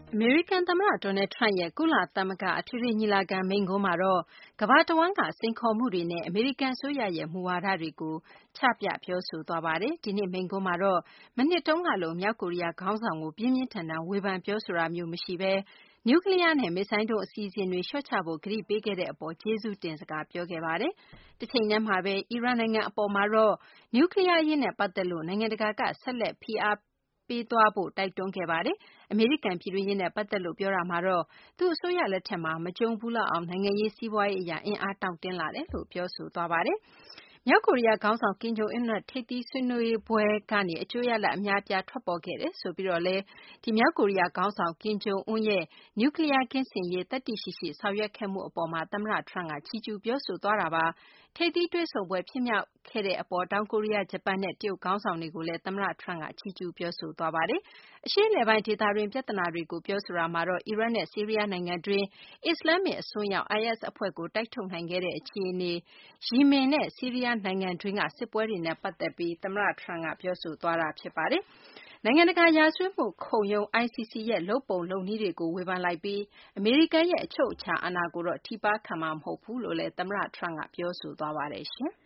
အမေရိကန်သမ္မတ Donald Trump ရဲ့ ကုလသမဂ္ဂ အထွေထွေညီလာခံ မိန့်ခွန်းမှာတော့ ကမ္ဘာတဝန်းက စိန်ခေါ်မှုတွေနဲ့ အမေရိကန်အစိုးရရဲ့ မူဝါဒတွေကို ချပြ ပြောဆိုသွားပါတယ်။ ဒီနှစ် မိန့်ခွန်းမှာတော့ မနှစ်တုန်းကလို မြောက်ကိုရီးယား ခေါင်းဆောင်ကို ပြင်းပြင်းထန်ထန် ဝေဖန်ပြောဆိုတာမျိုး မရှိဘဲ နျူးကလီးယားနဲ့ မစ်ဇိုင်းဒုံး အစီအစဉ်တွေ လျှော့ချဖို့ ကတိပေးခဲ့တဲ့ အပေါ် ကျေးဇူးတင်စကား ပြောခဲ့ပါတယ်။ တချိန်တည်းမှာဘဲ အီရန်နိုင်ငံ အပေါ်မှာတော့ နျူးကလီးယား အရေးနဲ့ ပတ်သက်လို့ နိုင်ငံတကာက ဆက်လက် ဖိအားပေးသွားဖို့ တိုက်တွန်းခဲ့ပါတယ်။ အမေရိကန် ပြည်တွင်းရေးနဲ့ ပတ်သက်လို့ ပြောတာမှာတော့ သူ့အစိုးရ လက်ထက်မှာ မကြုံဘူးလောက်အောင် နိုင်ငံရေး စီးပွားရေး အရ အင်အားတောင့်တင်းလာတယ်လို့ ပြောဆိုသွားပါတယ်။ မြောက်ကိုရီးယား ခေါင်းဆောင် Kim Jong Un နဲ့ ထိပ်သီးဆွေးနွေးပွဲကနေ အကျိုးရလဒ် အများအပြား ထွက်ပေါ်ခဲ့တယ်ဆိုပြီးတော့လည်း မြောက်ကိုရီးယား ခေါင်းဆောင် Kim Jong Un ရဲ့ နျူးကလီးယား ကင်းစင်ရေး သတ္တိရှိရှိ ဆောင်ရွက်ခဲ့မှု အပေါ်မှာ သမ္မတ Trump က ချီးကျူး ပြောဆိုသွားတာပါ။ ထိပ်သီးတွေ့ဆုံပွဲ ဖြစ်မြောက်ခဲ့တဲ့ အပေါ် တောင်ကိုရီးယား၊ ဂျပန်နဲ့ တရုတ် ခေါင်းဆောင်တွေကိုလည်း သမ္မတ Trump က ချီးကျူး ပြောဆိုသွားပါတယ်။ အရှေ့အလယ်ပိုင်း ဒေသတွင်း ပြဿနာတွေကို ပြောဆိုတာမှာတော့ အီရတ်နဲ့ ဆီးရီးယား နိုင်ငံတွင်း အစ္စလာမ္မစ် အစွန်းရောက် IS အဖွဲ့ကို တိုက်ထုတ်နိုင်ခဲ့တဲ့ အခြေအနေ၊ ယီမင်နဲ့ ဆီးရီးယား နိုင်ငံတွင်းက စစ်ပွဲတွေနဲ့ ပတ်သက်ပြီး သမ္မတ Trump က ပြောဆိုသွားတာ ဖြစ်ပါတယ်။ နိုင်ငံတကာ ရာဇဝတ်မှုခုံရုံး ICC ရဲ့ လုပ်ပုံလုပ်နည်းတွေကို ဝေဖန်လိုက်ပြီး အမေရိကန်ရဲ့ အချုပ်အခြာ အာဏာကိုတော့ ထိပါးခံမှာ မဟုတ်ဘူးလို့လည်း သမ္မတ Trump က ပြောဆိုသွားပါတယ်။